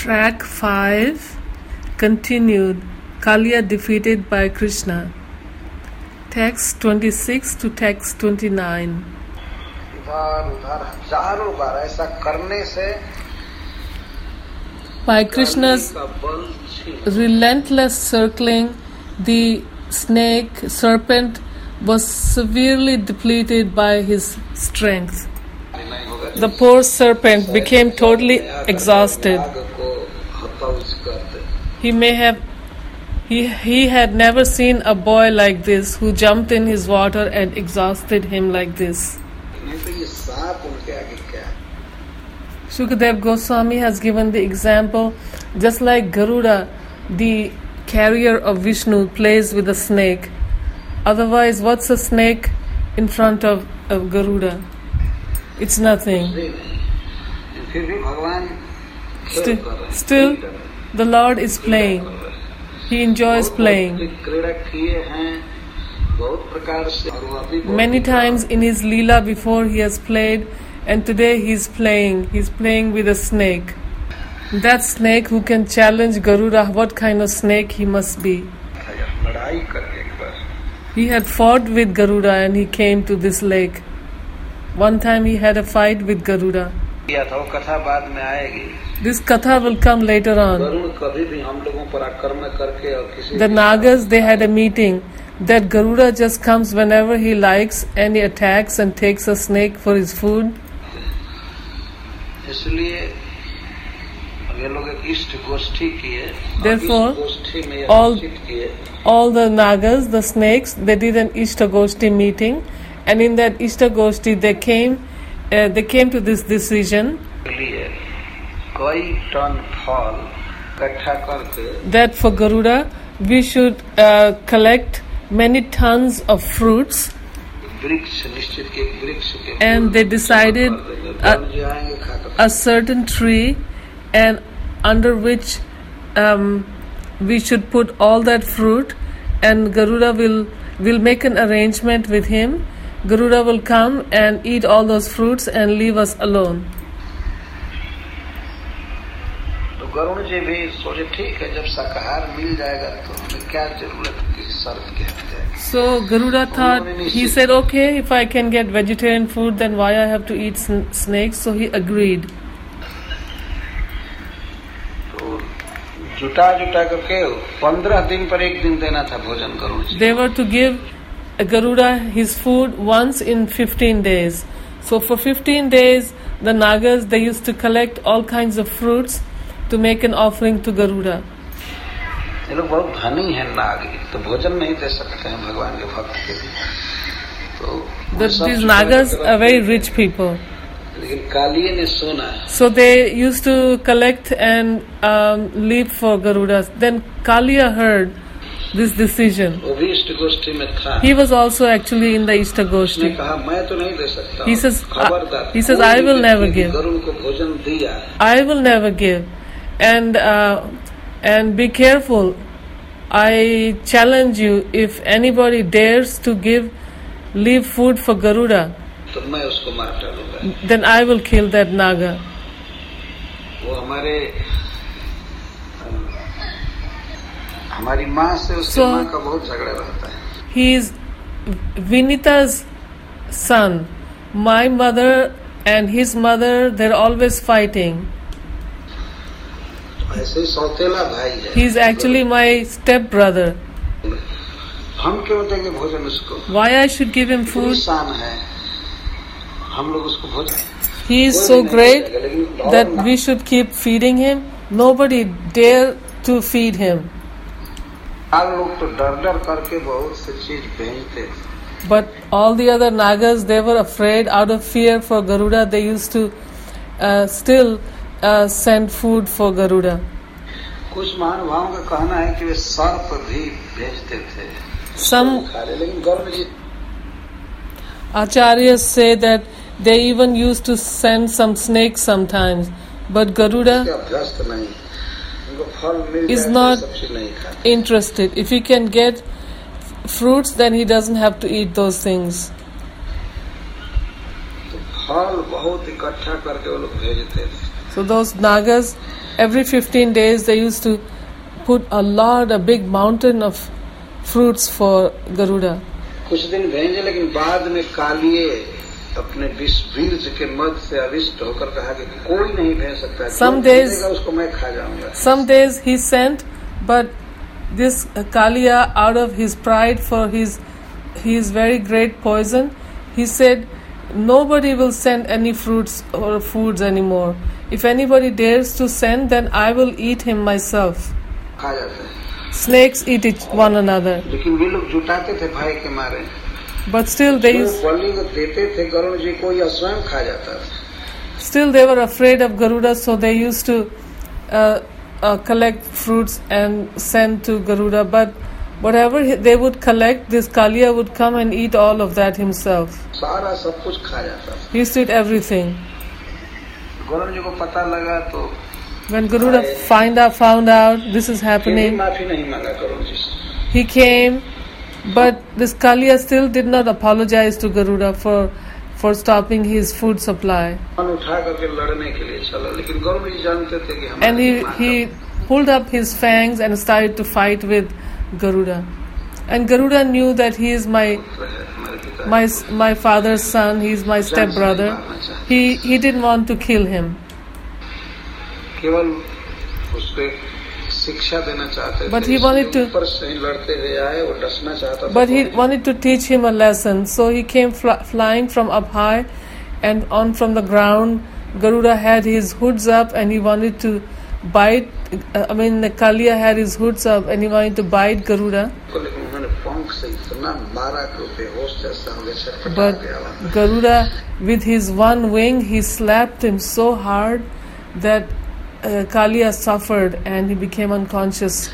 Track 5 continued. Kaliya defeated by Krishna. Text 26 to text 29. By Krishna's relentless circling, the serpent was severely depleted by his strength. The poor serpent became totally exhausted. He had never seen a boy like this who jumped in his water and exhausted him like this. Shukadev Goswami has given the example, just like Garuda, the carrier of Vishnu, plays with a snake. Otherwise, what's a snake in front of Garuda? It's nothing. Still, the Lord is playing. He enjoys playing. Many times in his Leela before he has played, and today he's playing. He's playing with a snake. That snake who can challenge Garuda, what kind of snake he must be. He had fought with Garuda and he came to this lake. One time he had a fight with Garuda. This katha will come later on. The Nagas, they had a meeting that Garuda just comes whenever he likes and he attacks and takes a snake for his food. Therefore, all the Nagas, the snakes, they did an Ishtagoshti meeting, and in that Ishtagoshti they came to this decision that for Garuda we should collect many tons of fruits, and they decided a certain tree and under which we should put all that fruit, and Garuda will make an arrangement with him. Garuda will come and eat all those fruits and leave us alone. So Garuda thought, he said, okay, if I can get vegetarian food, then why I have to eat snakes? So he agreed. They were to give Garuda his food once in 15 days. So for 15 days, the Nagas, they used to collect all kinds of fruits to make an offering to Garuda. These Nagas are very rich people. So they used to collect and leave for Garuda. Then Kaliya heard this decision. He was also actually in the Ishtagoshti. He says, I will never give. I will never give. And be careful. I challenge you, if anybody dares to leave food for Garuda, then I will kill that Naga. So, he is Vinita's son. My mother and his mother, they're always fighting. He's actually my stepbrother. Why I should give him food? He is so great that we should keep feeding him. Nobody dare to feed him. But all the other Nagas, they were afraid. Out of fear for Garuda, they used to still send food for Garuda. Some acharyas say that they even used to send some snakes sometimes, but Garuda is not interested. If he can get fruits, then he doesn't have to eat those things. फल बहुत इकट्ठा करके वो लोग भेजते थे. So those Nagas, every 15 days they used to put a big mountain of fruits for Garuda. कुछ दिन भेजे लेकिन बाद में कालिए अपने वीर्य के मद से अविष्ट होकर कहा कि कोई नहीं भेज सकता, Some days, उसको मैं खा जाऊंगा. some days he sent, but this Kaliya, out of his pride for his very great poison, he said, nobody will send any fruits or foods anymore. If anybody dares to send, then I will eat him myself. खा जाते हैं. Snakes eat one another. लेकिन वे लोग जुटाते थे भय के मारे. But still they बलि को देते थे गरुड़ जी को, या स्वयं खा जाता था. Still they were afraid of Garuda, so they used to collect fruits and send to Garuda. But whatever they would collect, this Kaliya would come and eat all of that himself. सारा सब कुछ खा जाता था. He used to eat everything. Garuda जी को पता लगा तो When Garuda found out this is happening, माफी नहीं मांगा गरुड़ जी से. he came, but this Kaliya still did not apologize to Garuda for stopping his food supply. उठा करके लड़ने के लिए चला, लेकिन गरुड़ जी जानते थे कि And he pulled up his fangs and started to fight with Garuda. And Garuda knew that he is my father's son, he is my stepbrother. He didn't want to kill him. केवल उसको शिक्षा देना चाहते थे. But he wanted to. ऊपर से लड़ते हुए आए, वो डसना चाहता था. But he wanted to teach him a lesson. So he came flying from up high and on from the ground. Garuda had his hoods up and he wanted to bite. The Kaliya had his hoods up and he wanted to bite Garuda. But Garuda, with his one wing, he slapped him so hard that Kaliya suffered and he became unconscious.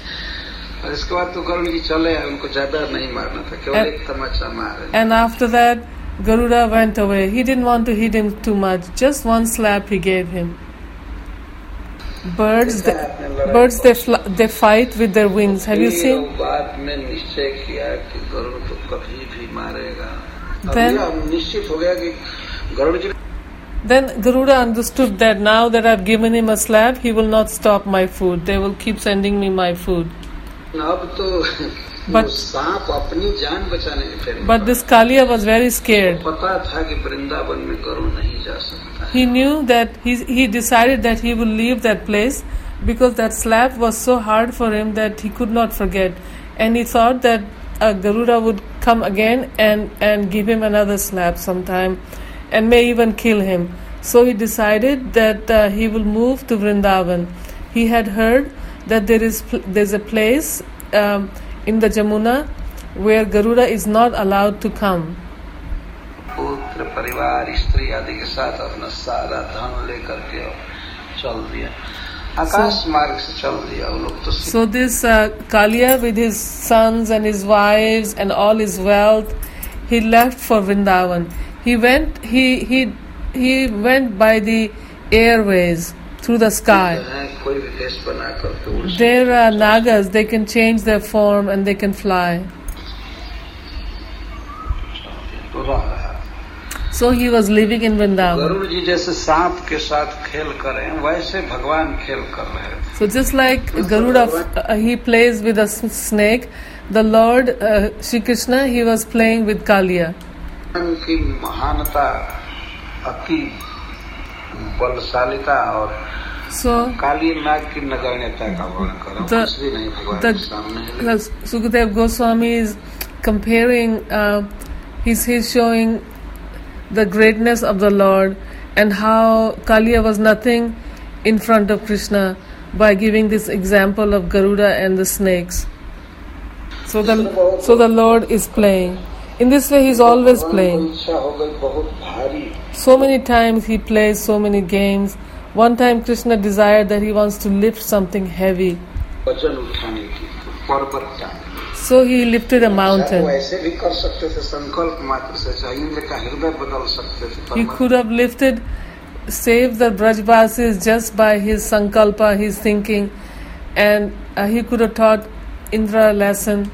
And after that, Garuda went away. He didn't want to hit him too much. Just one slap he gave him. Birds, they fight with their wings. Have you seen? Then Garuda understood that now that I've given him a slap, he will not stop my food. They will keep sending me my food. But this Kaliya was very scared. He knew that he decided that he will leave that place because that slap was so hard for him that he could not forget. And he thought that Garuda would come again and give him another slap sometime and may even kill him. So he decided that he will move to Vrindavan. He had heard that there's a place in the Jamuna where Garuda is not allowed to come. पुत्र परिवार स्त्री आदि के साथ अपना सारा धन लेकर के चल दिया, आकाश मार्ग से चल दिया वो लोग तो. So this Kaliya with his sons and his wives and all his wealth, he left for Vrindavan. He went by the airways through the sky. There are Nagas, they can change their form and they can fly. So he was living in Vrindavan. So just like Garuda, he plays with a snake, the Lord Shri Krishna, he was playing with Kaliya. So Sukadev Goswami is comparing, he's showing the greatness of the Lord and how Kaliya was nothing in front of Krishna by giving this example of Garuda and the snakes. So the Lord is playing. In this way, he's always playing. So many times he plays so many games. One time Krishna desired that he wants to lift something heavy. So he lifted a mountain. He could have saved the Brajvasis just by his sankalpa, his thinking, and he could have taught Indra a lesson.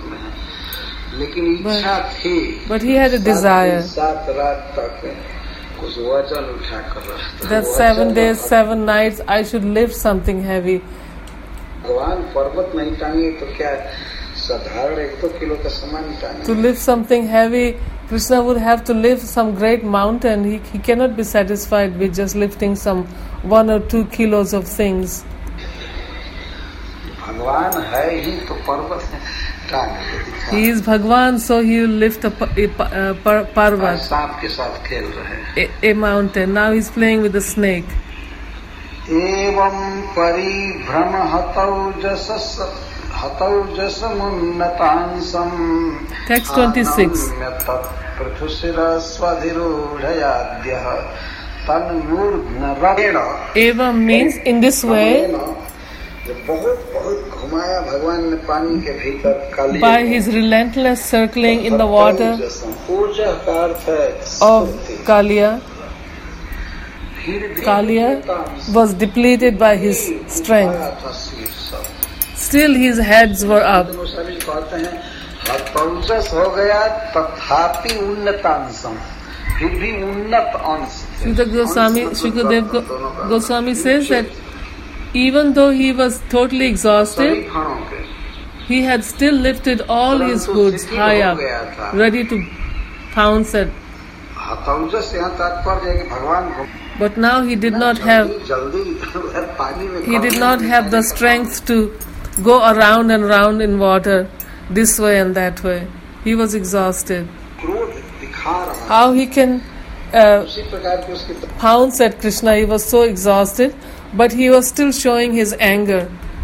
But he had a desire. कुछ वजन उठा कर रहा था। That 7 days, 7 nights, I should lift something heavy. भगवान पर्वत नहीं टांगे तो क्या साधारण 1-2 किलो का सामान टांगे। To lift something heavy, Krishna would have to lift some great mountain. He cannot be satisfied with just lifting some 1 or 2 kilos of things. भगवान है ही तो पर्वत टांग के दिखा। He is Bhagwan, so he will lift a parvat, सांप के साथ खेल रहे हैं। a mountain. Now he's playing with the snake. एवं परिभ्रम हतौजस मुन्नतांसम। Text 26. पृथुशिरस्वधिरूढयाद्यः तन्मूर्ध्नरेण। Evam means in this way, बहुत घुमाया भगवान ने पानी के भीतर by his relentless circling in the water ऊर्जा का अर्थ है of Kaliya. Kaliya was depleted by his strength. Still his heads were up. कहते हैं हतौजस हो गया तथापि उन्नतांशम, फिर भी उन्नत अंश। Shukadev Goswami says that even though he was totally exhausted, he had still lifted all his hoods high up, ready to pounce at. But now he did not have the strength to go around and round in water this way and that way. He was exhausted. How he can pounce at Krishna? He was so exhausted, but he was still showing his anger.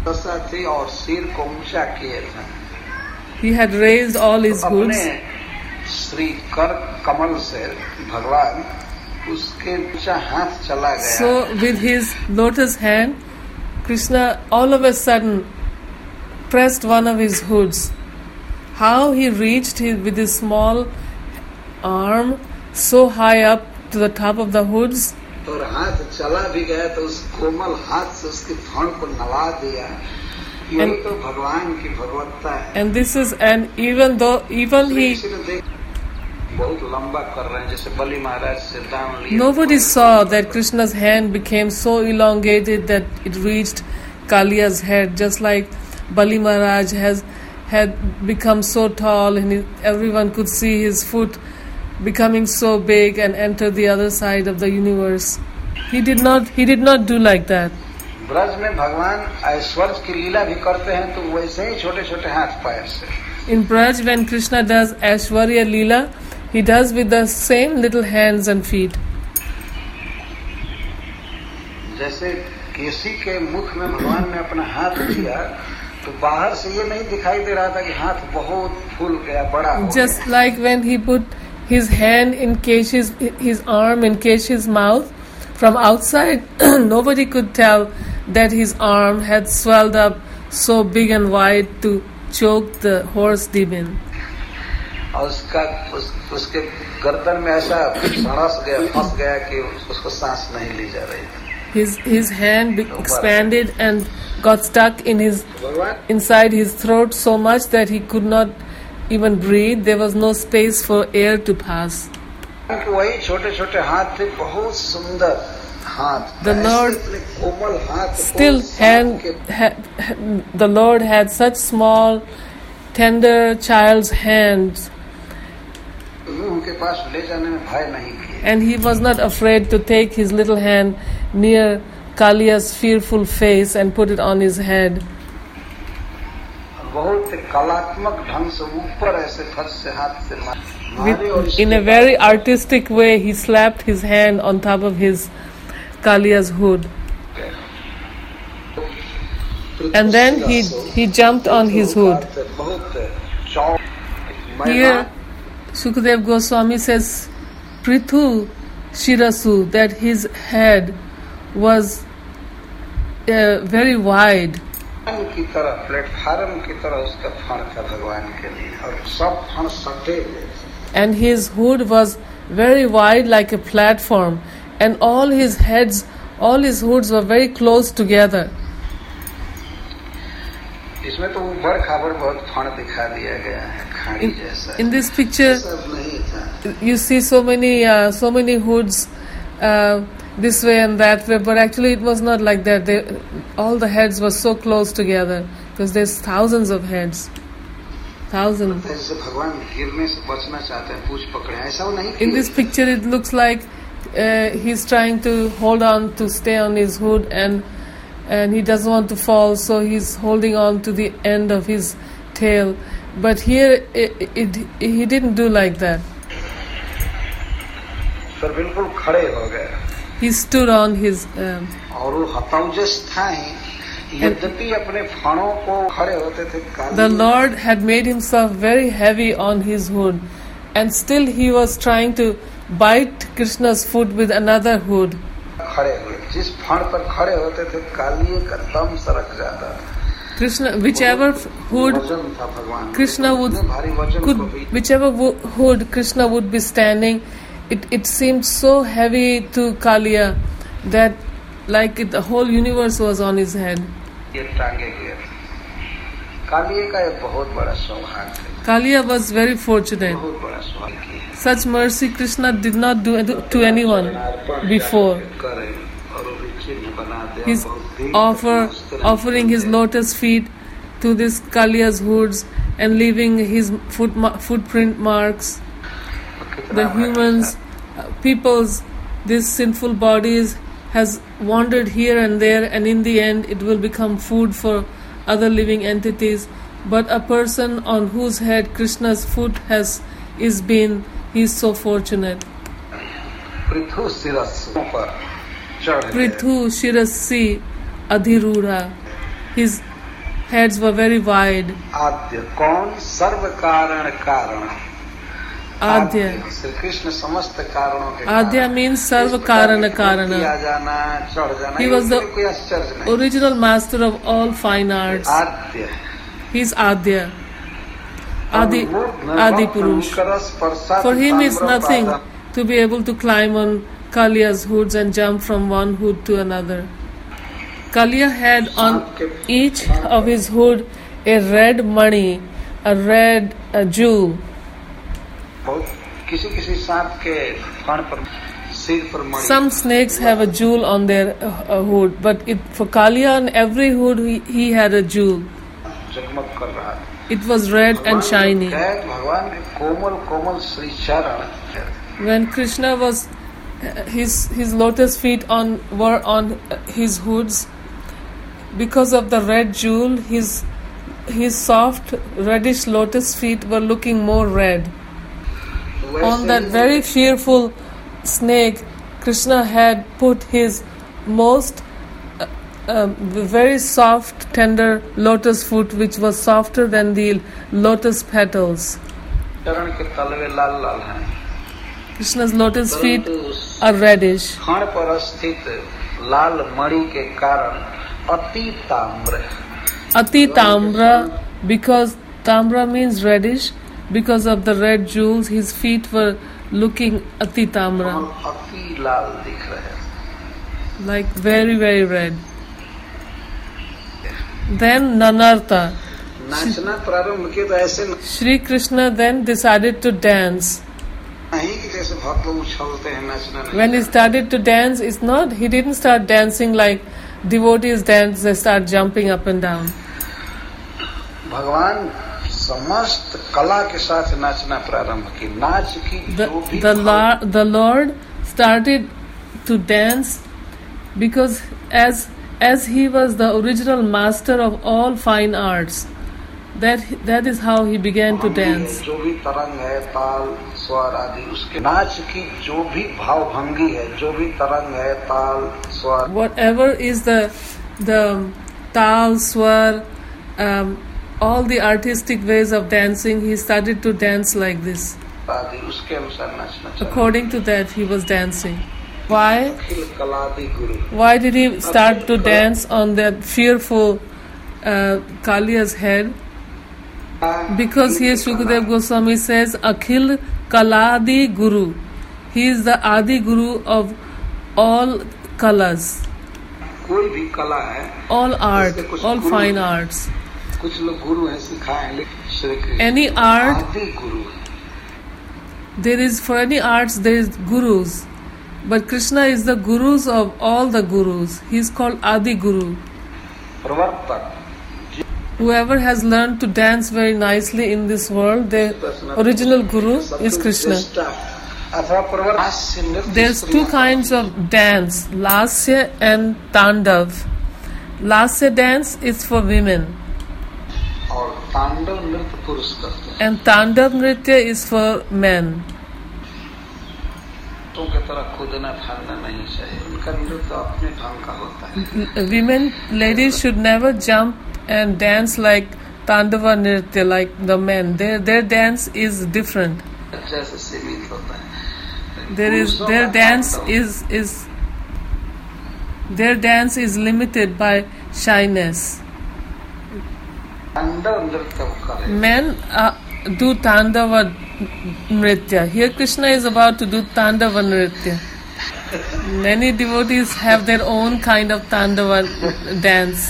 He had raised all his hoods. So with his lotus hand, Krishna all of a sudden pressed one of his hoods. How he reached with his small arm so high up to the top of the hoods. और हाथ चला भी गया तो उस कोमल हाथ से उसके फण को नवा दिया। ये तो भगवान की भगवत्ता है। And this is, and even he बहुत लंबा कर रहे हैं, जैसे बलि महाराज से दान लिया। Nobody saw that Krishna's hand became so elongated that it reached Kaliya's head, just like Bali Maharaj had become so tall, and everyone could see his foot becoming so big and enter the other side of the universe. He did not do like that. Braj में भगवान ऐश्वर्य की लीला भी करते हैं तो वैसे ही छोटे-छोटे हाथ पैर से। In Braj, when Krishna does Aishwarya Leela, he does with the same little hands and feet. जैसे केसी के मुख में भगवान ने अपना हाथ दिया तो बाहर से ये नहीं दिखाई दे रहा था कि हाथ बहुत फूल गया, बड़ा हो गया। Just like when he put his hand in his arm in Keshi's mouth, from outside nobody could tell that his arm had swelled up so big and wide to choke the horse demon. और उसके गर्दन में ऐसा सड़स गया, फंस गया कि उसको सांस नहीं ली जा रही थी। His hand expanded and got stuck inside his throat so much that he could not even breathe. There was no space for air to pass. वही छोटे-छोटे हाथ थे, बहुत सुंदर हाथ। The Lord कोमल हाथ still the Lord had such small, tender child's hands, उनके पास ले जाने में भय नहीं किए। and he was not afraid to take his little hand near Kaliya's fearful face and put it on his head. बहुत कलात्मक ढंग से ऊपर ऐसे फट से हाथ से मारे। In a very artistic way, he slapped his hand on top of his Kaliya's hood. And then he jumped on his hood. Here, Shukadev Goswami says, Prithu Shirasu, that his head was very wide. की तरह platform की तरह उसका फण था भगवान के लिए, और सब फण सटे हुए। And his hood was very wide like a platform, and all his hoods were very close together. इसमें तो ऊपर खाबर बहुत फण दिखा दिया गया है, खाड़ी जैसा। In this picture, you see so many hoods this way and that way, but actually it was not like that. All the heads were so close together because there's thousands of heads. Thousands. जैसे भगवान गिरने से बचना चाहते हैं, पूछ पकड़े, ऐसा वो नहीं In this picture, it looks like he's trying to hold on to stay on his hood, and he doesn't want to fall, so he's holding on to the end of his tail. But here, he didn't do like that. फिर बिल्कुल खड़े हो गए. He stood on his. और वो हताउजस था ही, यद्यपि अपने फणों को खड़े होते थे. The Lord had made himself very heavy on his hood, and still he was trying to bite Krishna's foot with another hood. खड़े हुए, जिस फण पर खड़े होते थे कालिए का दम सरक जाता था. Krishna, whichever hood Krishna would be standing, it seemed so heavy to Kaliya that the whole universe was on his head. Kaliya was very fortunate. Such mercy Krishna did not do to anyone before. He's offering his lotus feet to this Kaliya's hoods and leaving his footprint marks. The humans, people's, these sinful bodies has wandered here and there, and in the end it will become food for other living entities. But a person on whose head Krishna's foot is been, he is so fortunate. Prithu Shirasi Adhirudha. His heads were very wide. Adya. कौन? सर्व कारण कारण. Adya. Shri Krishna समस्त कारणों के. Adya means sarva karana karana. He was the original master of all fine arts. Adya. He's Adya. Adi Purush. For him it's nothing to be able to climb on Kaliya's hoods and jump from one hood to another. Kaliya had on each of his hood a red mani, a red jewel. Some snakes have a jewel on their hood, but for Kaliya on every hood he had a jewel. It was red and shiny. When Krishna was, his lotus feet were on his hoods, because of the red jewel, his soft reddish lotus feet were looking more red. On that very fearful snake, Krishna had put his most very soft, tender lotus foot, which was softer than the lotus petals. Krishna's lotus feet are reddish. Ati Tamra, because Tamra means reddish, because of the red jewels, his feet were looking Ati Tamra, like very, very red. Then Nanartha. Shri Krishna then decided to dance. When he started to dance, he didn't start dancing like devotees dance, they start jumping up and down. The Lord started to dance because as he was the original master of all fine arts, that is how he began to dance. Whatever is the tal, swar, all the artistic ways of dancing, he started to dance like this. According to that, he was dancing. Why? Why did he start to dance on that fearful Kaliya's head? Because here Shukadeva Goswami says, Akhil Kaladi Guru. He is the Adi Guru of all kalas. All art, all fine arts. Any art, for any arts there is gurus. But Krishna is the gurus of all the gurus. He is called Adi Guru. प्रवर्तक, Whoever has learned to dance very nicely in this world, the original guru is Krishna. अथवा प्रवर्तक हास्य नृत्य There's two kinds of dance, Lasya and Tandav. Lasya dance is for women और तांडव नृत्य पुरुष करते हैं। and Tandav Nritya is for men. तो की तरह कूदना फाड़ना नहीं चाहिए, उनका नृत्य अपने ढंग का होता है। Women, ladies should never jump and dance like Tandava Nritya, like the men. Their dance is different. जैसे सीमित होता है। Their dance is limited by shyness. तांडव नृत्य करे। Men do Tandava Nritya. Here Krishna is about to do Tandava Nritya. Many devotees have their own kind of Tandava dance.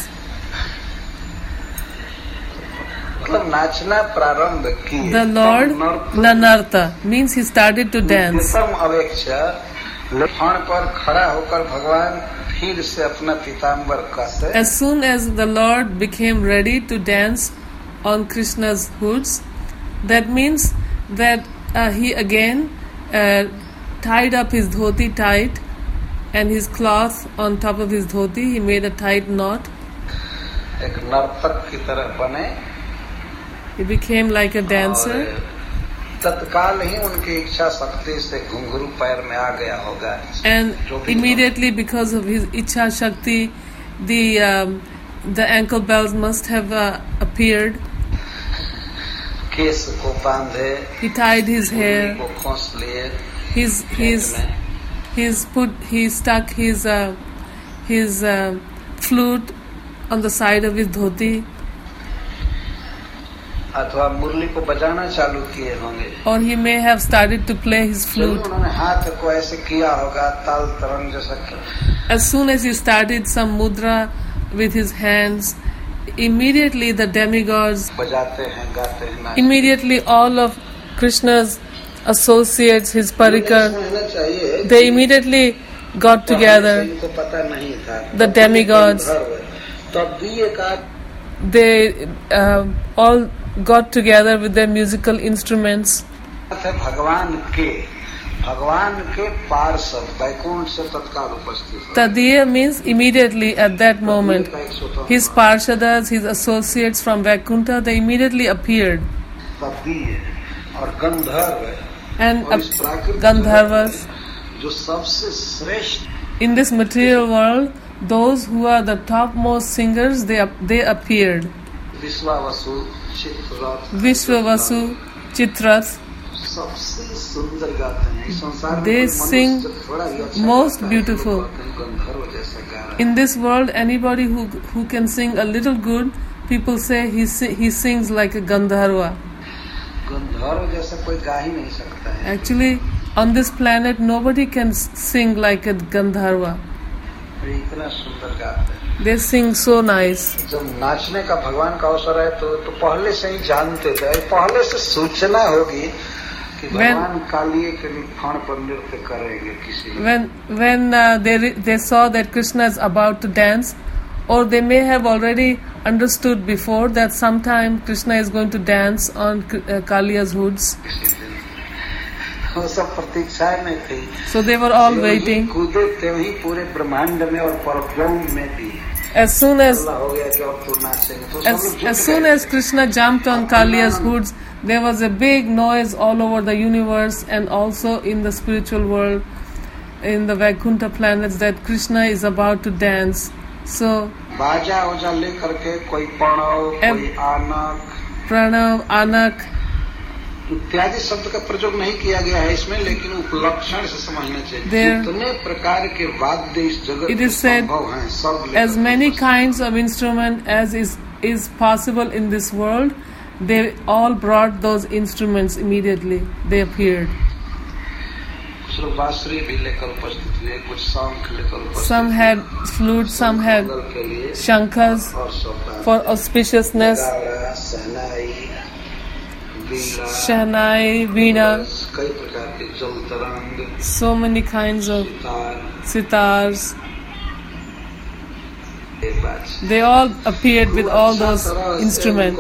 मतलब नाचना प्रारंभ किए। The Lord Nanartha means he started to dance. प्रथम अपेक्षा लफान पर खड़ा होकर भगवान फिर से अपना पीताम्बर कसे। As soon as the Lord became ready to dance on Krishna's hoods, that means that he again tied up his dhoti tight and his cloth on top of his dhoti. He made a tight knot. एक नर्तक की तरह बने। He became like a dancer. तत्काल ही उनकी इच्छा शक्ति से घुंघरू पैर में आ गया होगा। And immediately, because of his Ichha Shakti, the ankle bells must have appeared. केस को बांधे। He tied his hair. को खोस लिए। He stuck his flute on the side of his dhoti. अथवा मुरली को बजाना चालू किए होंगे। Or he may have started to play his flute. उन्होंने हाथ को ऐसे किया होगा, ताल तरंग जैसा। As soon as he started some mudra with his hands, immediately the demigods, बजाते हैं, गाते हैं, immediately all of Krishna's associates, his parikar, they immediately got together. The demigods, they all got together with their musical instruments. Tadiya means immediately at that moment. His parshadas, his associates from Vaikuntha, they immediately appeared. And Gandharvas. In this material world, those who are the topmost singers, they appeared. Vishwavasu, Chitrath. They sing most beautiful. In this world, anybody who can sing a little good, people say he sings like a Gandharva. Actually, on this planet, nobody can sing like a Gandharva. They sing so nice. जब नाचने का भगवान का अवसर है तो पहले से ही जानते थे, पहले से सूचना होगी कि भगवान कालिये के लिखान पर नृत्य करेंगे किसी। When they saw that Krishna is about to dance, or they may have already understood before that sometime Krishna is going to dance on Kaliya's hoods. So they were all waiting. As soon as Krishna jumped on Kaliya's hoods, there was a big noise all over the universe and also in the spiritual world, in the Vaikuntha planets, that Krishna is about to dance. So Pranav, Anak, इत्यादि शब्द का प्रयोग नहीं किया गया है इसमें, लेकिन उपलक्षण से समझना चाहिए। जितने प्रकार के वाद्य इस जगत में संभव हैं, सब as many kinds of instrument as is possible in this world, they all brought those instruments immediately. They appeared. कुछ लोग बांसुरी भी लेकर उपस्थित हुए, कुछ शंख लेकर उपस्थित। Some had flute, some had shankhas for auspiciousness. Shahnai, Veena, So many kinds of sitars. They all appeared with all those instruments.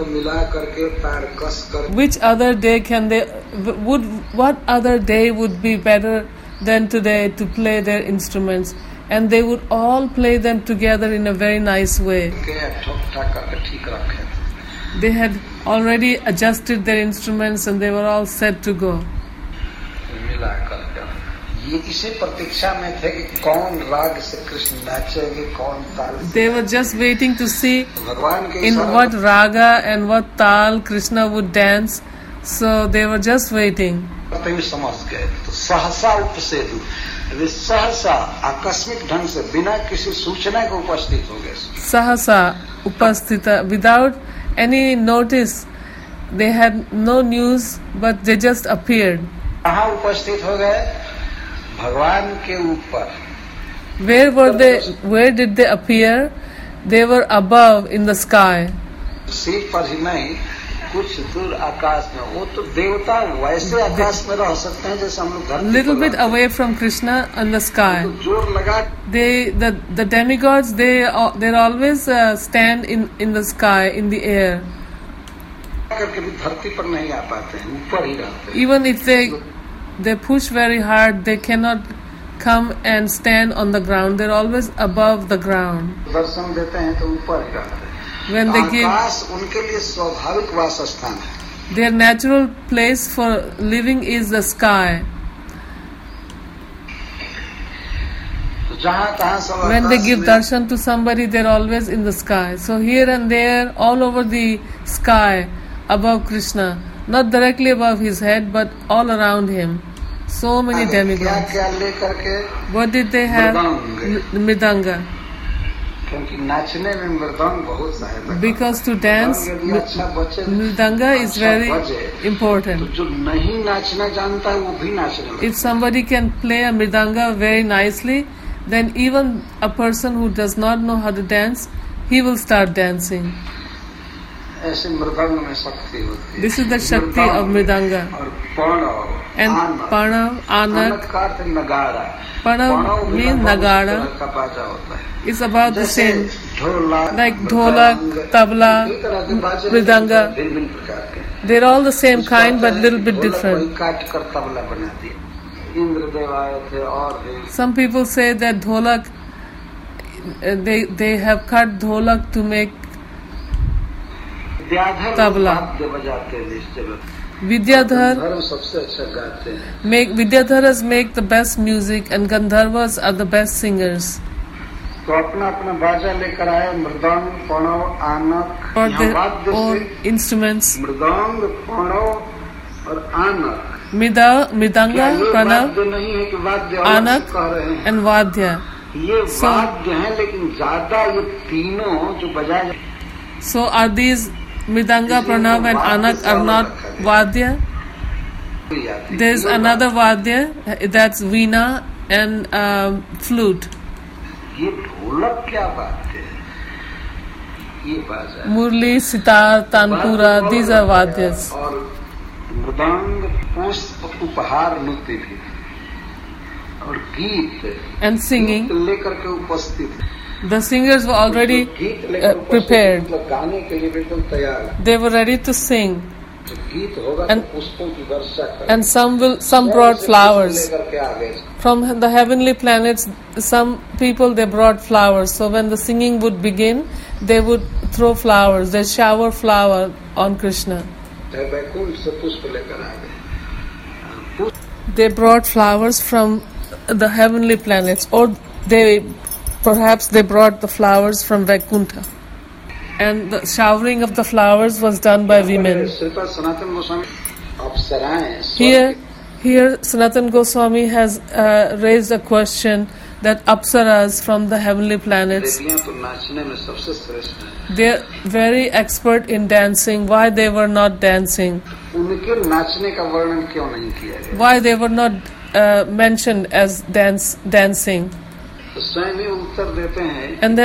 Which other day what other day would be better than today to play their instruments? And they would all play them together in a very nice way. They had already adjusted their instruments and they were all set to go. They were just waiting to see in what raga and what tal Krishna would dance. So they were just waiting. Sahasa upasthita, without any notice. They had no news, but they just appeared. Where were they? Where did they appear? They were above in the sky. Little bit away from Krishna in the sky. The demigods, they always stand in the sky, in the air. Even if they push very hard, they cannot come and stand on the ground. They're always above the ground. When they give, their natural place for living is the sky. When they give darshan to somebody, they're always in the sky. So here and there, all over the sky, above Krishna, not directly above his head, but all around him. So many demigods. What did they have? Mridanga. Because to dance, Mridanga is very important. If somebody can play a Mridanga very nicely, then even a person who does not know how to dance, he will start dancing. This is the Shakti of Mridanga. And Pranav, Anak. Pranav means Nagara. It's about the same. Like Dholak, Tabla, Mridanga. They're all the same kind but little bit different. Some people say that Dholak, they have cut Dholak to make tabla. Vidyadharas make the best music and Gandharvas are the best singers. For their own instruments. Mridanga, Pranav, Anak and Vadya. So are these Mridanga, Pranav and Anak are not Vadya? There is another Vadya, that's Veena and flute. Murli, sitar, tanpura, these are Vadyas. And singing. The singers were already prepared. They were ready to sing. And some brought flowers. From the heavenly planets, some people they brought flowers. So when the singing would begin, they would throw flowers. They shower flower on Krishna. They brought flowers from the heavenly planets, or perhaps they brought the flowers from Vaikuntha. And the showering of the flowers was done by women. Here Sanatana Goswami has raised a question that Apsaras from the heavenly planets, they are very expert in dancing. Why they were not dancing? Why they were not mentioned as dancing? And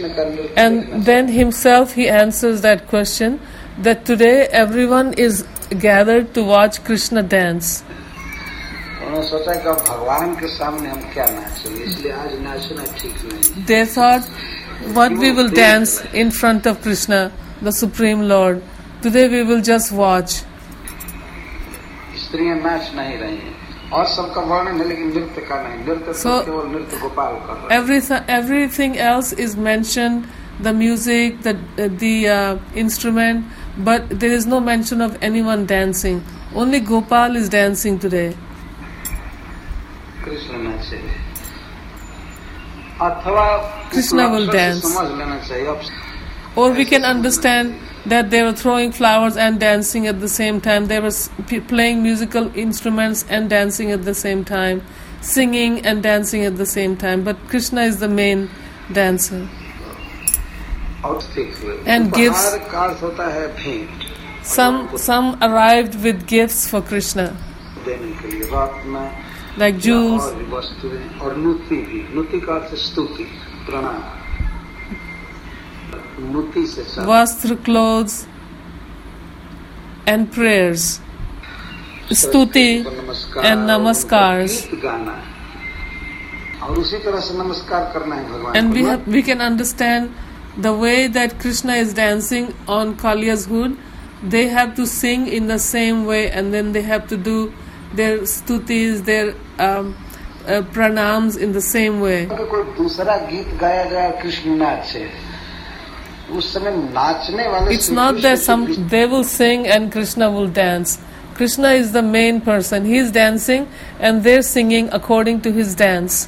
then himself he answers that question, that today everyone is gathered to watch Krishna dance. उन्होंने सोचा कि अब भगवान के सामने हम क्या नाचेंगे, इसलिए आज नाचना ठीक नहीं. They thought, what we will dance in front of Krishna, the Supreme Lord. Today we will just watch. स्त्रियां नाच नहीं रही हैं और सबका वर्णन है, लेकिन नृत्य का नहीं. नृत्य तो केवल नृत्य गोपाल कर रहा है. Everything else is mentioned, the music, the instrument, but there is no mention of anyone dancing. Only Gopal is dancing today. Krishna नाचेंगे अथवा Krishna will dance. समझ लेना चाहिए. Or we can understand that they were throwing flowers and dancing at the same time. They were playing musical instruments and dancing at the same time, singing and dancing at the same time. But Krishna is the main dancer. And gifts. Some arrived with gifts for Krishna, like jewels, vastra, clothes, and prayers, stuti and namaskars. And we can understand the way that Krishna is dancing on Kaliya's hood. They have to sing in the same way, and then they have to do their stutis, their pranams in the same way. It's not that they will sing and Krishna will dance. Krishna is the main person. He is dancing and they're singing according to his dance.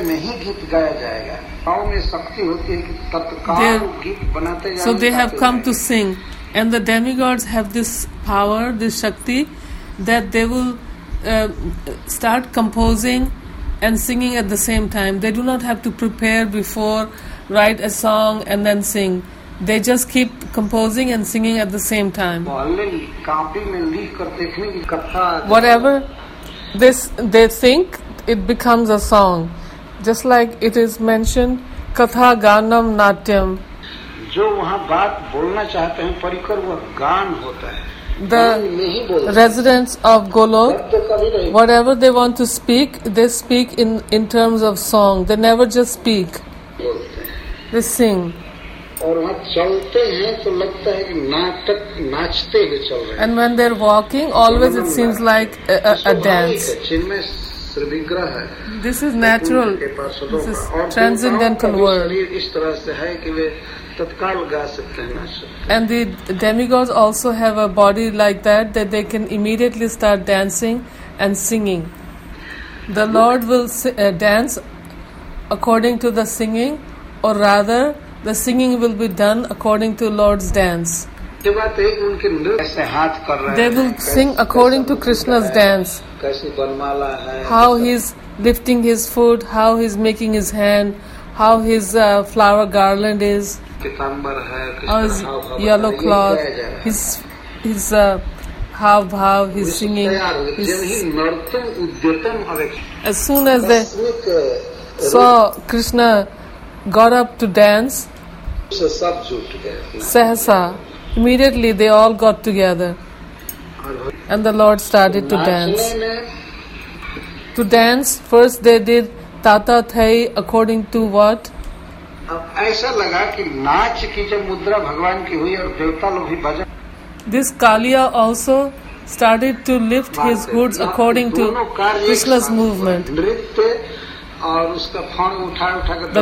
So they have come to sing. And the demigods have this power, this Shakti, that they will start composing and singing at the same time. They do not have to prepare before, write a song and then sing. They just keep composing and singing at the same time. Whatever they think, it becomes a song. Just like it is mentioned, Katha Ganam Natyam. The residents of Golok, whatever they want to speak, they speak in terms of song. They never just speak. They sing. And when they're walking, always it seems like a dance. This is natural. This is transcendental world. And the demigods also have a body like that they can immediately start dancing and singing. The Lord will dance according to the singing, or rather the singing will be done according to Lord's dance. They will sing according to Krishna's dance. How he's lifting his foot, how he's making his hand, how his flower garland is, how his yellow cloth, his how he's singing. As soon as they saw Krishna got up to dance, Sahasa, immediately they all got together and the Lord started to dance. To dance, first they did Tata Thai according to what? This Kaliya also started to lift his hoods according to Krishna's movement. The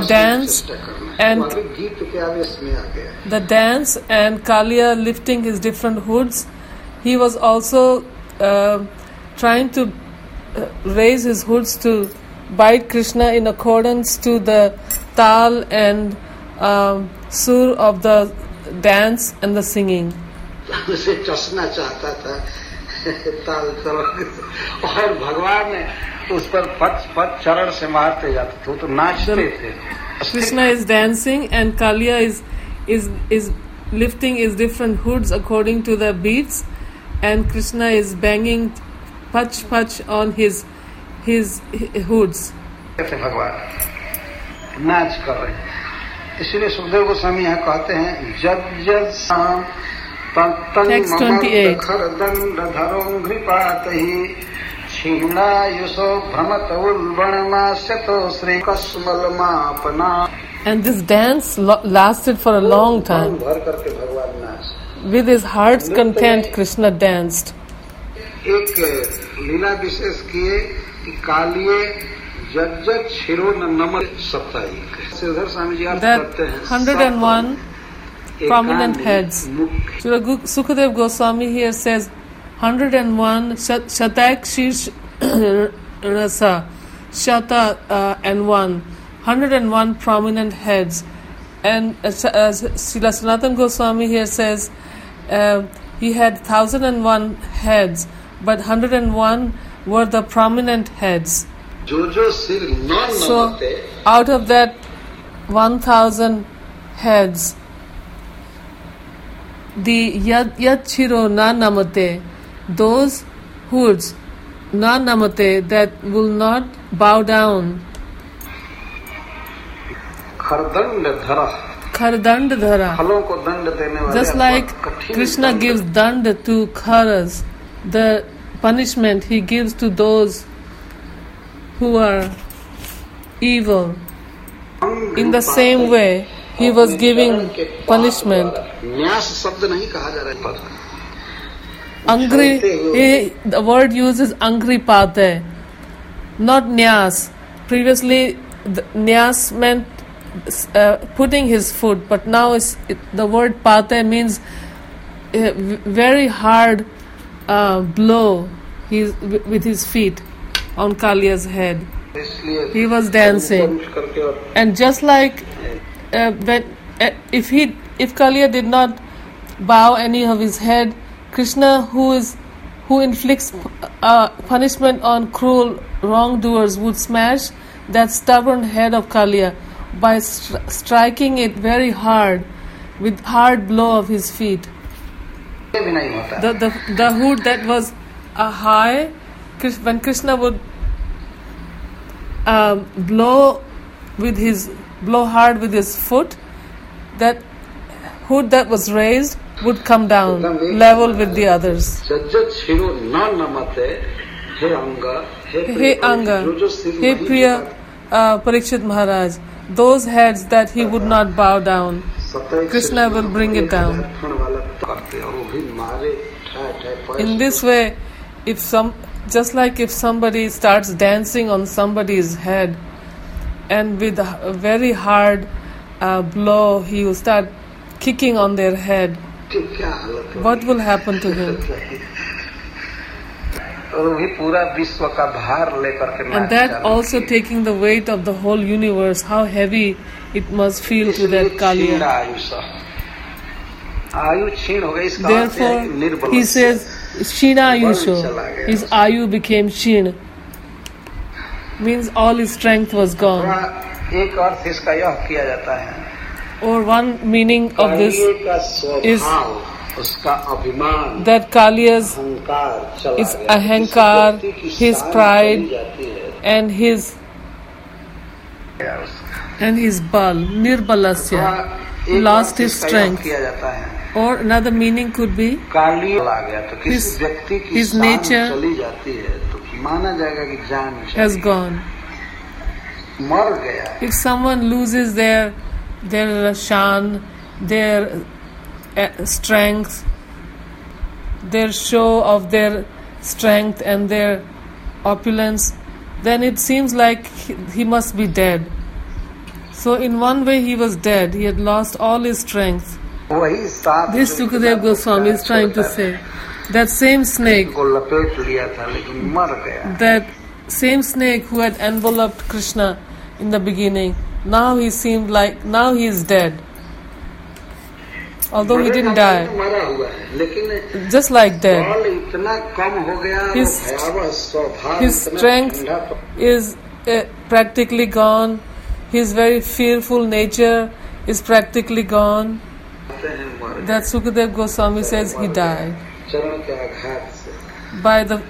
dance and Kaliya lifting his different hoods, he was also trying to raise his hoods to bite Krishna in accordance to the tal and sur of the dance and the singing. Krishna is dancing and Kaliya is lifting his different hoods according to the beats, and Krishna is banging pach on his hoods. नाच कर रहे हैं. इसलिए सुखदेव गोस्वामी यहाँ कहते हैं जब जब शाम Text 28. And this dance lasted for a long time. With his heart's content, Krishna danced. That 101 prominent heads. Sukadev Goswami here says 101 Shatak Shirsh Rasa Shata and 101 prominent heads. And Srila Sanatana Goswami here says he had 1001 heads, but 101 were the prominent heads. So out of that 1000 heads, the Yad Chiro Na Namate, those hoods Na Namate, that will not bow down. Khardand Dhara. Just like Krishna gives dand to kharas, the punishment he gives to those who are evil. In the same way, he was giving punishment. Angri, the word uses angri pate, not nyas. Previously, nyas meant putting his foot, but now the word pate means a very hard blow with his feet on Kalia's head. He was dancing, and just like if Kaliya did not bow any of his head, Krishna, who inflicts punishment on cruel wrongdoers, would smash that stubborn head of Kaliya by striking it very hard with hard blow of his feet. The hood that was high, when Krishna would blow hard with his foot, that hood that was raised would come down level with the others. Hey Anga, hey Priya Parikshit Maharaj, those heads that he would not bow down, Krishna will bring it down. In this way, just like if somebody starts dancing on somebody's head, and with a very hard blow he will start kicking on their head, what will happen to him? And that also taking the weight of the whole universe, how heavy it must feel to that Kaliya. Therefore, he says, Shina Ayusho, his Ayu became Shin. Means all his strength was gone. Or one meaning of this is that Kaliya's is ahankar, his pride, and his bal, nirbalasya, he lost his strength. Or another meaning could be his nature has gone. If someone loses their shan, their strength, their show of their strength and their opulence, then it seems like he must be dead. So in one way he was dead, he had lost all his strength. This Sukadev Goswami is trying to say. That same snake who had enveloped Krishna in the beginning, now he is dead. Although he didn't die, just like dead. His strength is practically gone. His very fearful nature is practically gone. That Sukadev Goswami says he died by the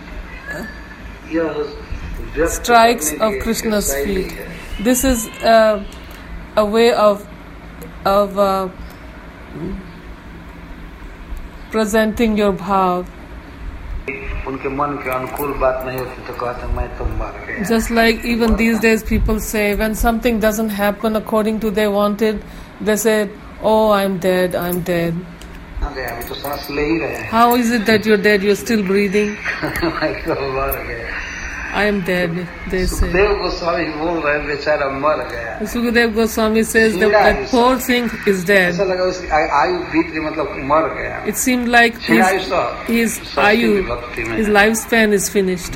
strikes of Krishna's feet. This is a way of presenting your bhav. Just like even these days people say, when something doesn't happen according to they wanted, they say, oh, I'm dead, I'm dead. How is it that you're dead? You're still breathing? I am dead, they say. Sukadev Goswami says that poor thing is dead. It seemed like his ayu, his lifespan is finished.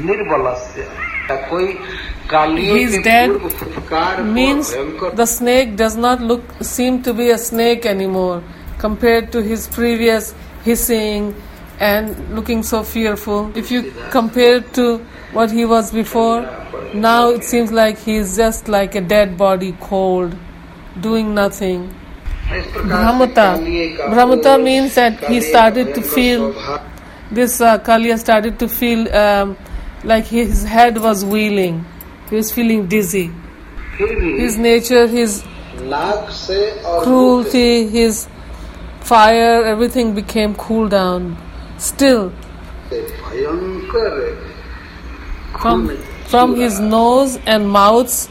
He's dead means the snake does not seem to be a snake anymore compared to his previous hissing and looking so fearful. If you compare it to what he was before, now it seems like he's just like a dead body, cold, doing nothing. Brahmata means that he started to feel, this Kaliya started to feel like his head was wheeling. He was feeling dizzy. His nature, his cruelty, his fire, everything became cooled down. Still, from his nose and mouths,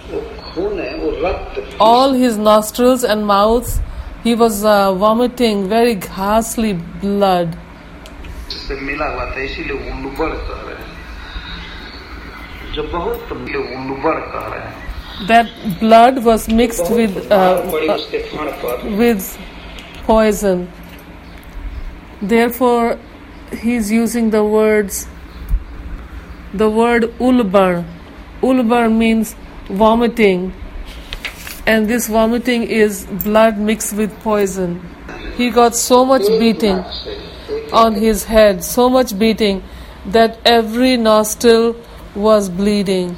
all his nostrils and mouths, he was vomiting very ghastly blood. That blood was mixed with poison. Therefore, he's using the word ulbar. Ulbar means vomiting, and this vomiting is blood mixed with poison. He got so much beating on his head, so much beating that every nostril was bleeding.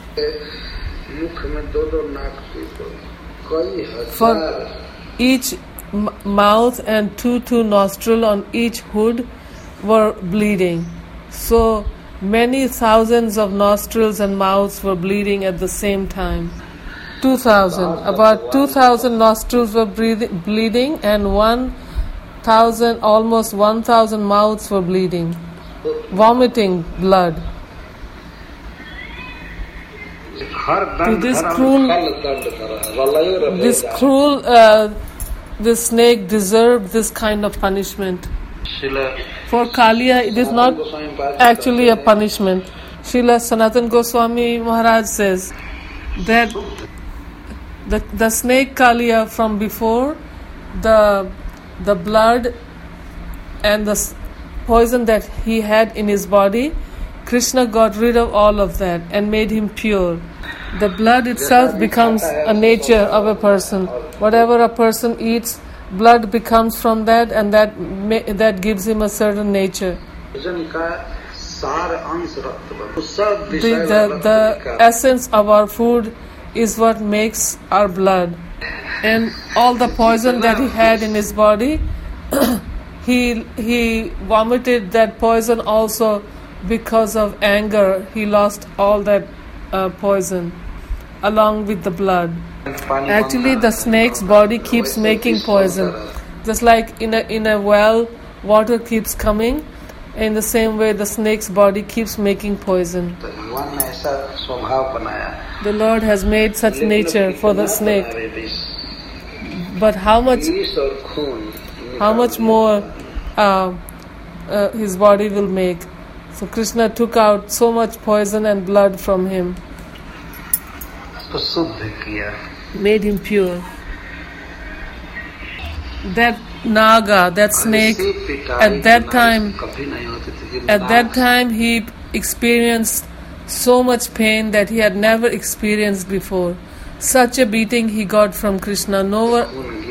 For each mouth and two nostril on each hood were bleeding. So many thousands of nostrils and mouths were bleeding at the same time. 2,000. About 2,000 nostrils were bleeding, and almost 1,000 mouths were bleeding, vomiting blood. This snake deserved this kind of punishment. For Kaliya, it is not actually a punishment. Srila Sanatana Goswami Maharaj says that the snake Kaliya from before, the blood and the poison that he had in his body, Krishna got rid of all of that and made him pure. The blood itself becomes a nature of a person. Whatever a person eats, blood becomes from that, and that gives him a certain nature. The essence of our food is what makes our blood. And all the poison that he had in his body, he vomited that poison also because of anger. He lost all that poison along with the blood. Actually, the snake's body keeps making poison. Just like in a well, water keeps coming. In the same way, the snake's body keeps making poison. The Lord has made such nature for the snake. But how much more his body will make? So Krishna took out so much poison and blood from him, made him pure. That naga, that snake, at that time he experienced so much pain that he had never experienced before. Such a beating he got from Krishna. No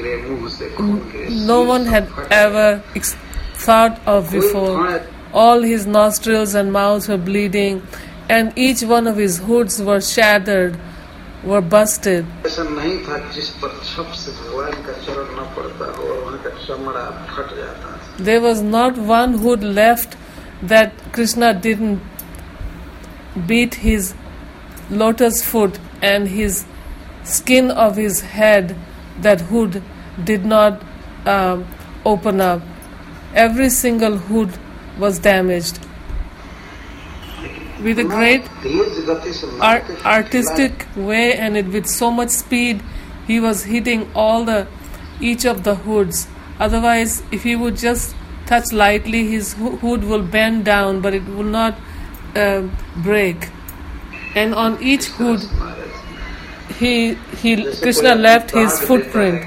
one had ever thought of before. All his nostrils and mouths were bleeding, and each one of his hoods were shattered, were busted. There was not one hood left that Krishna didn't beat his lotus foot, and his skin of his head, that hood, did not open up. every single hood was damaged. With a great artistic way and with so much speed, he was hitting each of the hoods. Otherwise, if he would just touch lightly, his hood will bend down, but it will not break. And on each hood, Krishna left his footprint.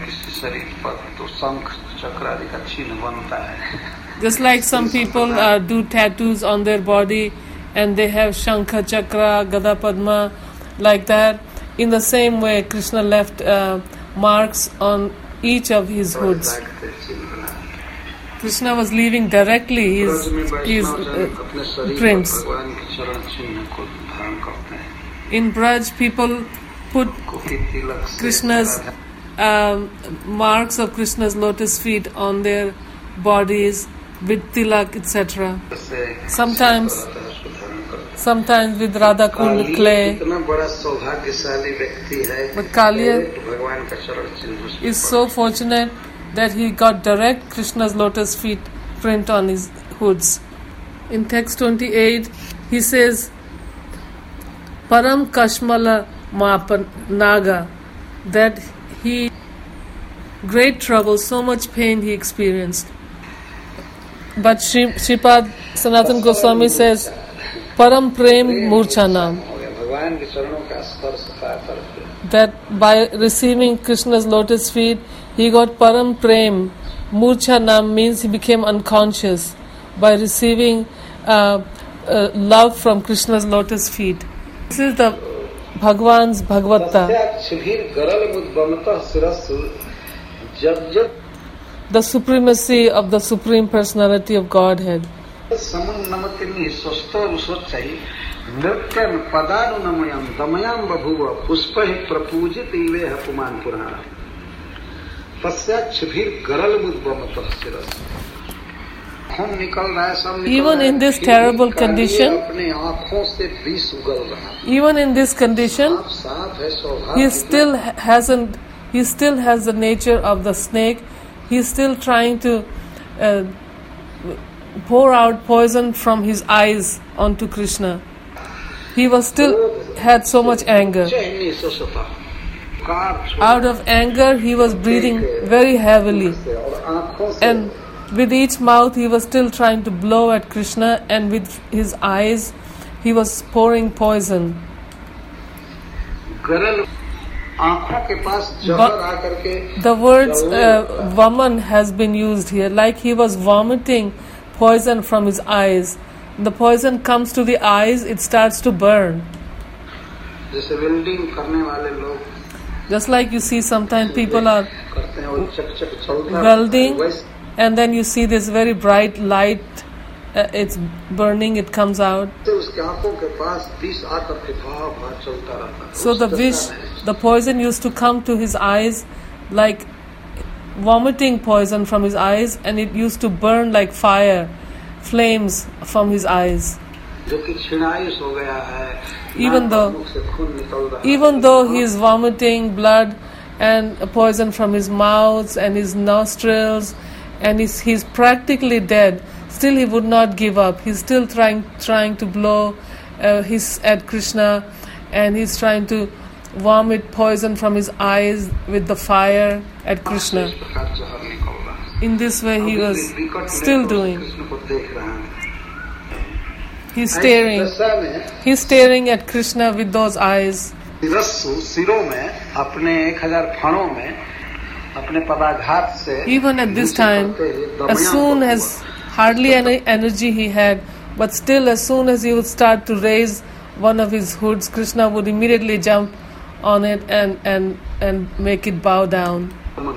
Just like some people do tattoos on their body, and they have Shankha, Chakra, Gada, Padma, like that. In the same way, Krishna left marks on each of his hoods. Krishna was leaving directly his prints. In Braj, people put Krishna's marks of Krishna's lotus feet on their bodies with tilak, etc. Sometimes with Radha Kund clay. But Kaliya is so fortunate that he got direct Krishna's lotus feet print on his hoods. In text 28, he says, Param Kashmala Mapan Naga, that great trouble, so much pain he experienced. But Shripad Sanatana Goswami says, Param Prem Murchanam, that by receiving Krishna's lotus feet, he got Param Prem. Murchanam means he became unconscious by receiving love from Krishna's lotus feet. This is the Bhagwan's Bhagavata. The supremacy of the Supreme Personality of Godhead. Even in this terrible condition, he still has the nature of the snake. He's still trying to pour out poison from his eyes onto Krishna. He had so much anger. Out of anger, he was breathing very heavily. And with each mouth, he was still trying to blow at Krishna, and with his eyes, he was pouring poison. The words vaman has been used here, like he was vomiting poison from his eyes. The poison comes to the eyes, it starts to burn. Just like you see sometimes people are welding, and then you see this very bright light, it's burning, it comes out. So the poison used to come to his eyes like vomiting poison from his eyes, and it used to burn like fire, flames from his eyes. Even though he is vomiting blood and poison from his mouth and his nostrils, and he's practically dead, still he would not give up. He's still trying to blow at Krishna, and he's trying to vomit poison from his eyes with the fire at Krishna. In this way he was still doing. He's staring at Krishna with those eyes. Even at this time, as soon as hardly any energy he had, but still as soon as he would start to raise one of his hoods, Krishna would immediately jump on it and make it bow down.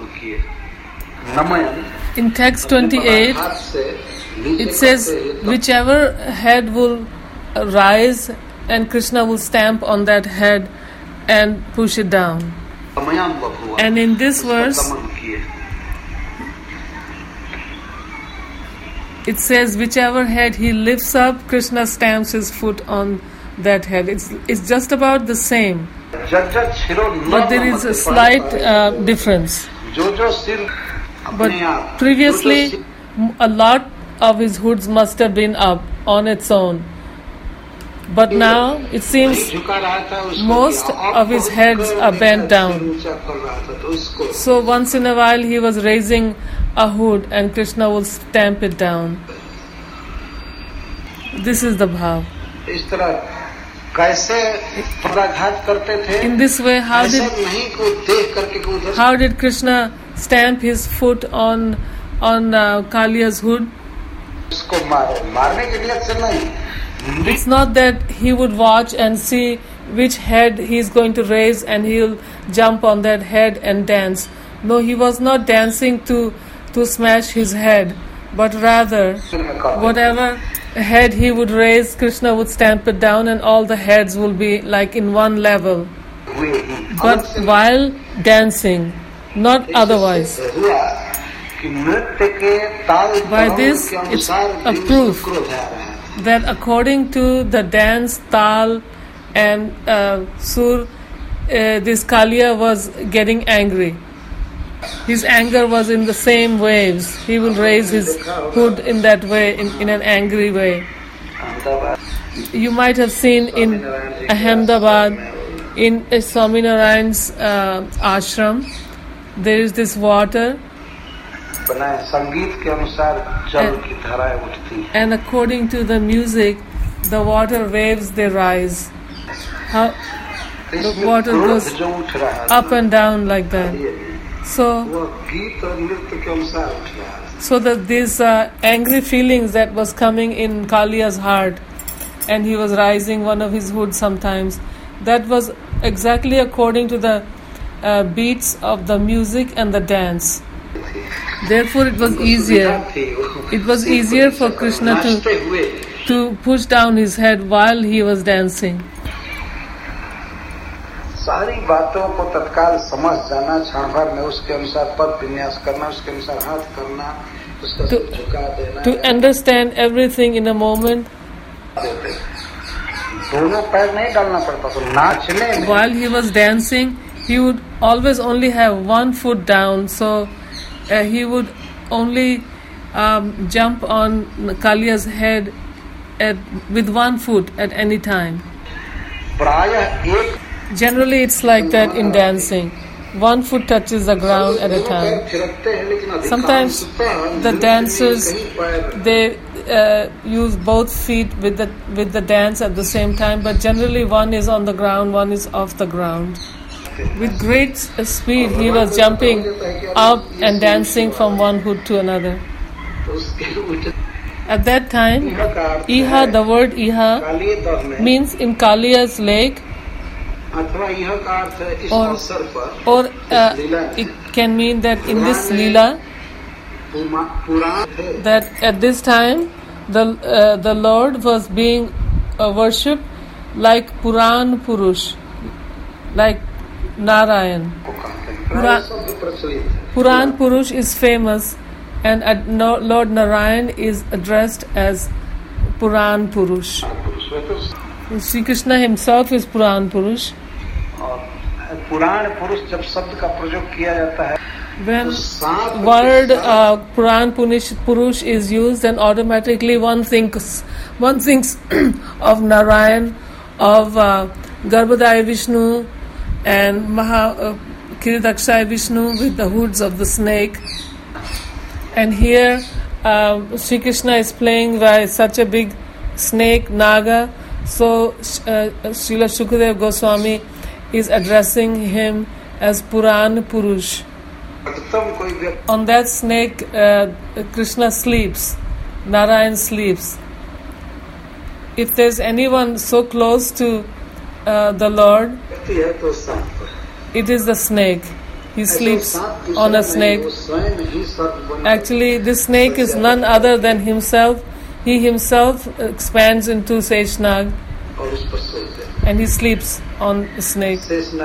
In text 28, it says, whichever head will rise, and Krishna will stamp on that head and push it down. And in this verse, it says, whichever head he lifts up, Krishna stamps his foot on that head. It's just about the same, but there is a slight difference. But previously, a lot of his hoods must have been up on its own. But now it seems most of his heads are bent down. So once in a while he was raising a hood and Krishna will stamp it down. This is the bhav. In this way, how did Krishna stamp his foot on Kaliya's hood? It's not that he would watch and see which head he is going to raise and he'll jump on that head and dance. No, he was not dancing to smash his head, but rather whatever head he would raise, Krishna would stamp it down and all the heads will be like in one level. But while dancing, not otherwise. By this, it's a proof that according to the dance, tal and sur, this Kaliya was getting angry. His anger was in the same waves. He will raise his hood in that way, in an angry way. You might have seen in Ahmedabad, in Swaminarayan's ashram, there is this water. And according to the music, the water waves, they rise. How the water goes up and down like that. So that these angry feelings that was coming in Kaliya's heart, and he was raising one of his hoods sometimes, that was exactly according to the beats of the music and the dance. Therefore, it was easier. It was easier for Krishna to push down his head while he was dancing. सारी बातों को तत्काल समझ जाना, क्षण भर में उसके अनुसार पद विन्यास करना, उसके अनुसार हाथ करना, उसका सिर झुका देना. To understand everything in a moment. दोनों पैर नहीं डालना पड़ता, तो नाचने में. While he was dancing, he would always only have one foot down, so he would only jump on Kaliya's head with one foot at any time. Generally, it's like that in dancing. One foot touches the ground at a time. Sometimes the dancers, they use both feet with the dance at the same time, but generally one is on the ground, one is off the ground. With great speed, he was jumping up and dancing from one hood to another. At that time, Iha, the word Iha, means in Kaliya's lake, or it can mean that in this Leela, that at this time the Lord was being worshipped like Puran Purush, like Narayan. Puran Purush is famous, and Lord Narayan is addressed as Puran Purush. Sri Krishna himself is Puran Purush. When word Puran Purush is used, then automatically one thinks of Narayan, of Garbhodaya Vishnu and Kiridakshaya Vishnu with the hoods of the snake. And here Sri Krishna is playing by such a big snake, Naga. So Srila Shukadeva Goswami is addressing him as Puran Purush. On that snake, Krishna sleeps, Narayan sleeps. If there's anyone so close to the Lord, it is the snake. He sleeps on a snake. Actually, this snake is none other than himself. He himself expands into Seshnag and he sleeps on the snake.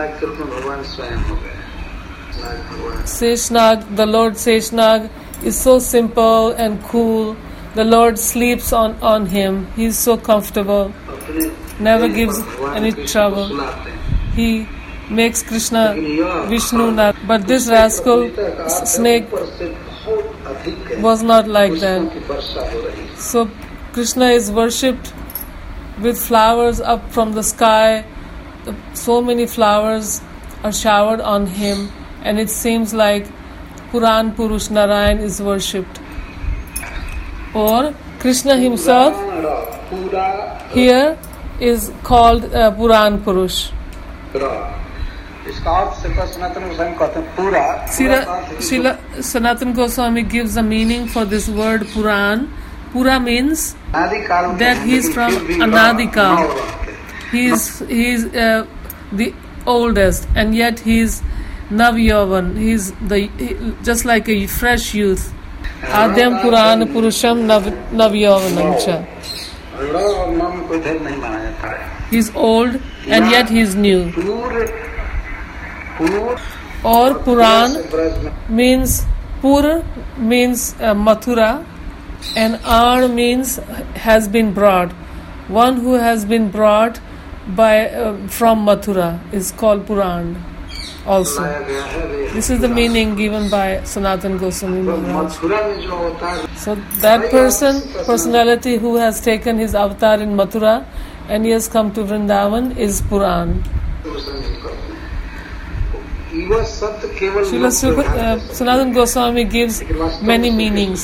Seshnag, the Lord Seshnag, is so simple and cool. The Lord sleeps on him. He is so comfortable, never gives any trouble. He makes Krishna Vishnu. But this rascal snake was not like that. So Krishna is worshipped with flowers up from the sky. So many flowers are showered on him, and it seems like Puran Purush Narayan is worshipped. Or Krishna himself here is called Puran Purush. Srila Sanatana Goswami gives a meaning for this word Puran. Pura means that he is from Anadikal. He is the oldest, and yet he is Navyavan. He is just like a fresh youth. Adyam Puran Purusham Navyavanam cha. He is old, and yet he is new. Or Puran means Pur means Mathura, and An means has been brought. One who has been brought from Mathura is called Puran. Also, this is the meaning given by Sanatana Goswami Maharaj. So that personality who has taken his avatar in Mathura and he has come to Vrindavan is Puran. Sanatana Goswami gives many meanings.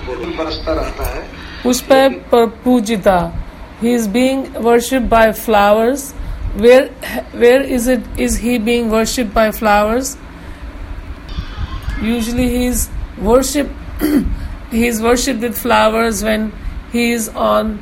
Pushpa Pujita. He is being worshipped by flowers. Where is he being worshipped by flowers? Usually he is worshipped with flowers when he is on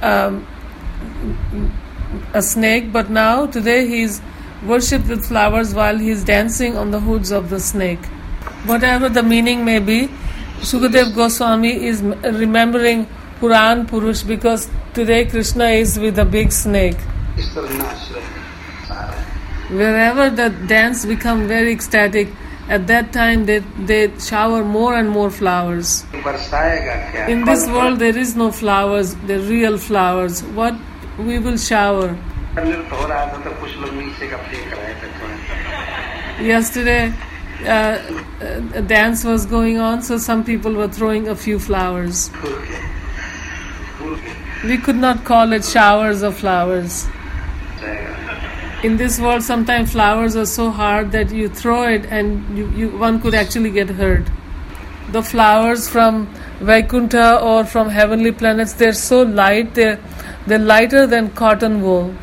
a snake, but now today he is worshipped with flowers while he is dancing on the hoods of the snake. Whatever the meaning may be, Sukadev Goswami is remembering Puran Purush because today Krishna is with a big snake. Wherever the dance become very ecstatic, at that time they shower more and more flowers. In this world there is no flowers, the real flowers. What we will shower? Yesterday a dance was going on, so some people were throwing a few flowers. We could not call it showers of flowers. In this world, sometimes flowers are so hard that you throw it and one could actually get hurt. The flowers from Vaikuntha or from heavenly planets, they're so light, they're lighter than cotton wool.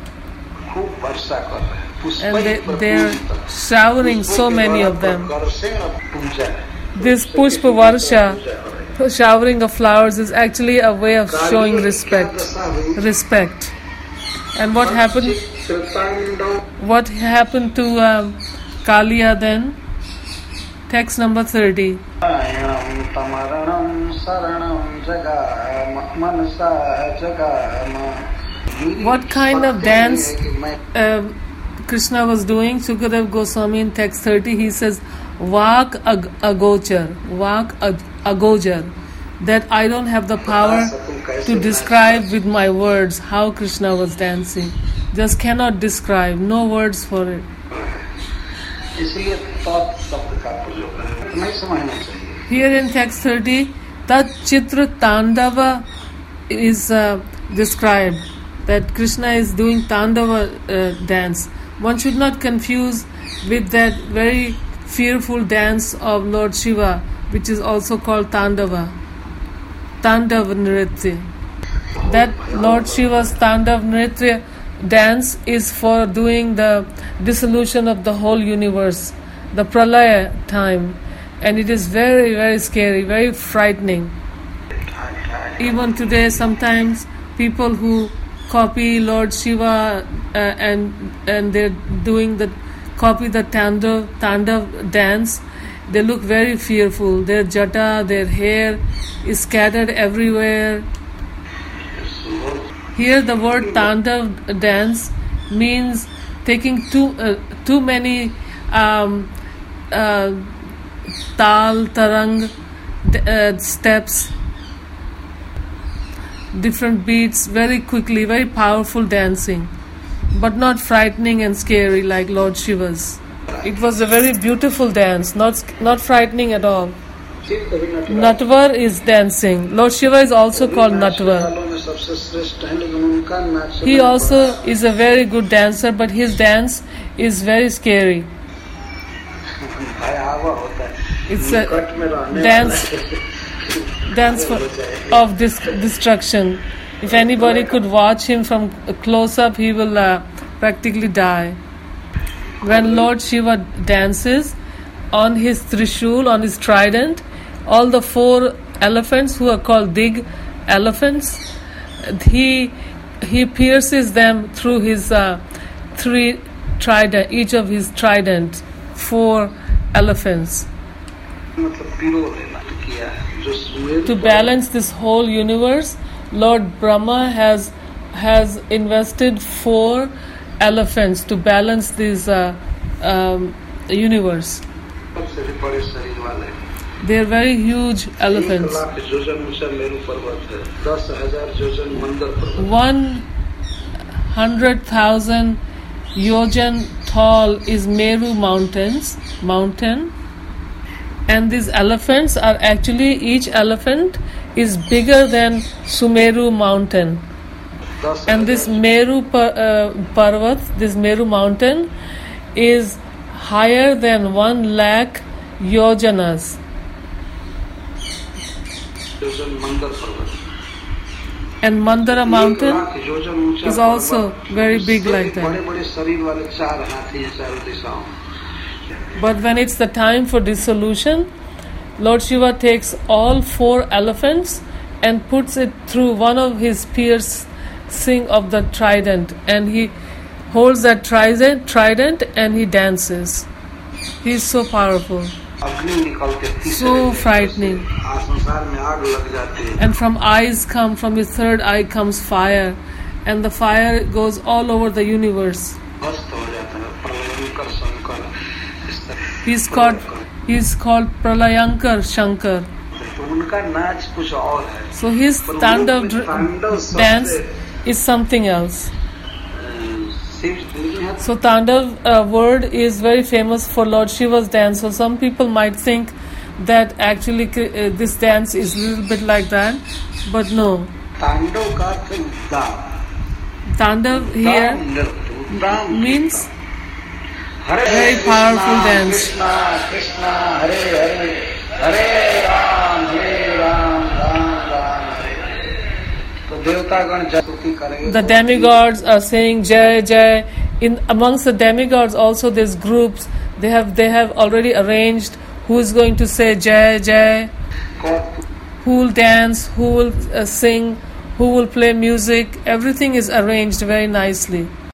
And they're showering so many of them. This Pushpa Varsha, showering of flowers, is actually a way of showing respect. And what happened? What happened to Kaliya then? Text number 30. What kind of dance Krishna was doing? Sukadev Goswami in text 30, he says, Vak agochar, that I don't have the power to describe with my words how Krishna was dancing. Just cannot describe, no words for it. Here in text 30, Tat Chitra Tandava is described, that Krishna is doing Tandava dance. One should not confuse with that very fearful dance of Lord Shiva, which is also called Tandava. Tandav Nritya. That Lord Shiva's Tandav Nritya dance is for doing the dissolution of the whole universe, the Pralaya time, and it is very, very scary, very frightening. Even today, sometimes people who copy Lord Shiva and they're doing copy the Tandav dance, they look very fearful. Their jata, their hair is scattered everywhere. Here the word Tandav dance means taking too many tal, tarang steps, different beats very quickly, very powerful dancing. but not frightening and scary like Lord Shiva's. It was a very beautiful dance, not frightening at all. Natvar is dancing. Lord Shiva is also called Natvar. He also is a very good dancer, but his dance is very scary. It's a dance of destruction. If anybody could watch him from close up, he will practically die. When Lord Shiva dances on his Trishul, on his trident, all the 4 elephants who are called Dig elephants, he pierces them through his 3 trident, each of his trident, 4 elephants. To balance this whole universe, Lord Brahma has invested 4 elephants to balance this universe. They are very huge elephants. 100,000 yojan tall is Meru mountain, and these elephants are actually, each elephant is bigger than Sumeru mountain. And this Meru Parvat, this Meru mountain, is higher than 1 lakh yojanas. And Mandara mountain is also very big like that. But when it's the time for dissolution, Lord Shiva takes all 4 elephants and puts it through one of his piercing of the trident, and he holds that trident and he dances. He is so powerful, so frightening. And from his 3rd eye comes fire, and the fire goes all over the universe. He's called Pralayankar Shankar. So his Tandav dance is something else. So Tandav word is very famous for Lord Shiva's dance. So some people might think that actually this dance is a little bit like that, but no. Tandav here means very powerful dance. Krishna, Hare Hare, Hare Ram, Ram Ram. The demigods are saying Jai Jai. Amongst the demigods also there's groups. They have already arranged who is going to say Jai Jai, who will dance, who will sing, who will play music. Everything is arranged very nicely.